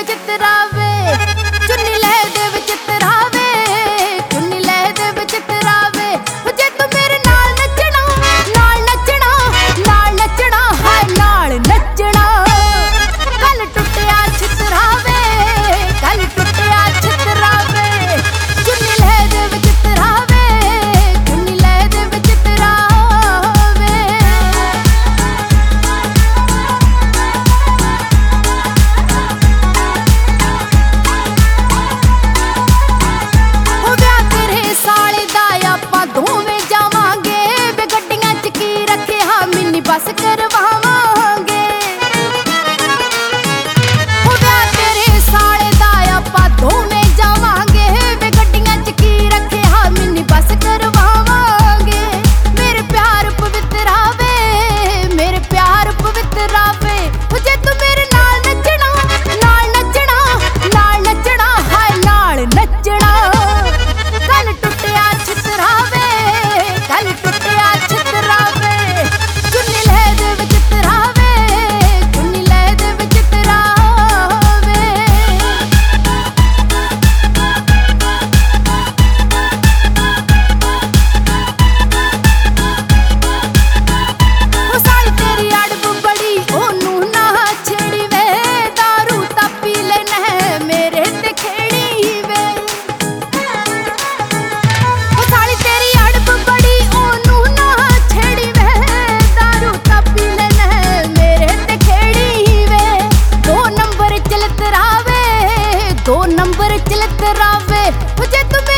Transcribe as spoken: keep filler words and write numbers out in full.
ਵਿਚਿਤਰਾਵੇ ਚੁੰਨੀ ਲੈ ਦੇ ਵਿਚਿਤਰਾਵੇ ਚੁੰਨੀ ਲੈ ਦੇ ਵਿਚਿਤਰਾਵੇ ਉਹ ਜੇ ਤੂੰ ਮੇਰੇ ਨਾਲ ਨੱਚਣਾ ਨਾਲ ਨੱਚਣਾ ਨਾਲ ਨੱਚਣਾ ਹਾਏ ਨਾਲ ਨੱਚਣਾ ਕੱਲ ਟੁੱਟਿਆ ਛਿਤਰਾਵੇ ਕੱਲ ਟੁੱਟਿਆ ਛਿਤਰਾਵੇ ਚੁੰਨੀ ਲੈ ਦੇ ਵਿਚਿਤਰਾਵੇ ਚੁੰਨੀ ਲੈ ਦੇ ਵਿਚਿਤਰਾਵੇ ਦੋਵੇਂ ਜਾਵਾਂਗੇ ਵੇ ਗੱਡੀਆਂ ਚ ਕੀ ਰੱਖਿਆ ਮਿੰਨੀ ਬੱਸ ਕਰਵਾਵਾਂਗੇ ਉਹ ਵਿਆਹ ਤੇਰੇ ਸਾਲੇ ਦਾ ਆਪਾਂ ਦੋਵੇਂ ਜਾਵਾਂਗੇ ਵੇ ਗੱਡੀਆਂ ਚ ਕੀ ਰੱਖਿਆ ਮਿੰਨੀ ਬੱਸ ਕਰਵਾਵਾਂਗੇ ਮੇਰੇ ਪਿਆਰ ਪਵਿੱਤਰਾਵੇ ਮੇਰੇ ਪਿਆਰ ਪਵਿੱਤਰਾਵੇ ਉਹ ਜੇ ਤੂੰ ਮੇਰੇ ਨਾਲ ਨੱਚਣਾ ਨਾਲ ਨੱਚਣਾ ਨਾਲ ਨੱਚਣਾ ਹਾਏ ਨਾਲ ਨੱਚਣਾ ਕੱਲ ਟੁੱਟਿਆ ਛਿਤਰਾਵੇ ਕੱਲ ਟੁੱਟਿਆ ਛਿਤਰਾਵੇ ਚੁੰਨੀ ਲੈ ਦੇ ਵਿਚਿਤਰਾਵੇ ਚੁੰਨੀ ਲੈ ਦੇ ਵਿਚਿਤਰਾਵੇ ਉਹ ਸਾਲੀ ਤੇਰੀ ਅੜਬ ਬੜੀ ਉਹਨੂੰ ਨਾ ਛੇੜੀ ਵੇ ਦਾਰੂ ਤਾਂ ਪੀ ਲੈਣਾ ਮੇਰੇ ਤੇ ਖੇੜੀ ਵੇ ਉਹ ਸਾਲੀ ਤੇਰੀ ਅੜਬ ਬੜੀ ਉਹਨੂੰ ਨਾ ਛੇੜੀ ਵੇ ਦਾਰੂ ਤਾਂ ਪੀ ਲੈਣਾ ਮੇਰੇ ਤੇ ਖੇੜੀ ਵੇ ਦੋ ਨੰਬਰ ਚਲਤਰਾਵੇ ਦੋ ਨੰਬਰ ਚਲਤਰਾਵੇ ਉਹ ਜੇ ਤੂੰ